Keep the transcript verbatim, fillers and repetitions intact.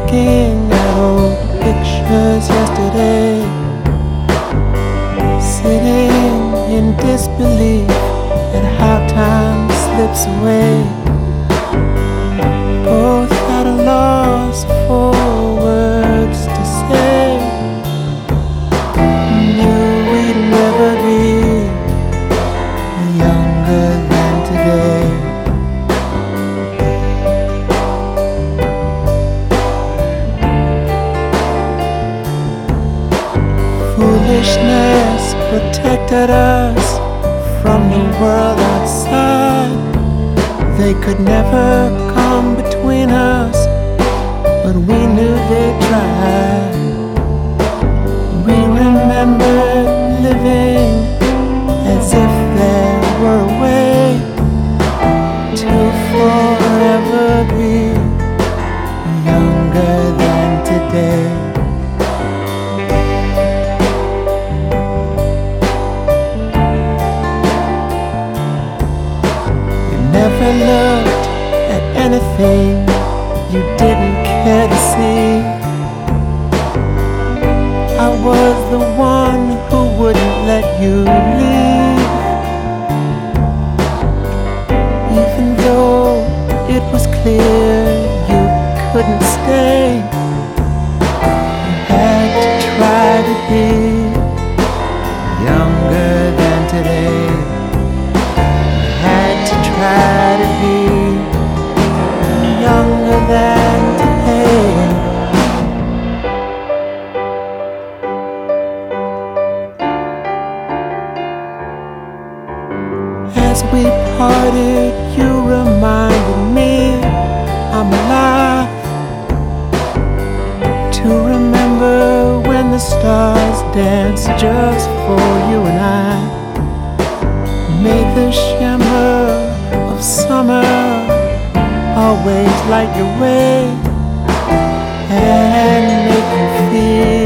looking at old pictures yesterday, sitting in disbelief at how time slips away, both at a loss for words to say. Knew we'd never be younger than today. Foolishness protected us from the world outside. They could never come between us, but we knew they'd try. We remembered living as if there were a way to forever be younger than today. Never looked at anything you didn't care to see. I was the one who wouldn't let you leave, even though it was clear you couldn't stay. You had to try to be younger than today. Try to be younger than today. As we parted, you reminded me I'm alive, to remember when the stars danced just for you and I. Made the shimmer of summer always light your way and make you feel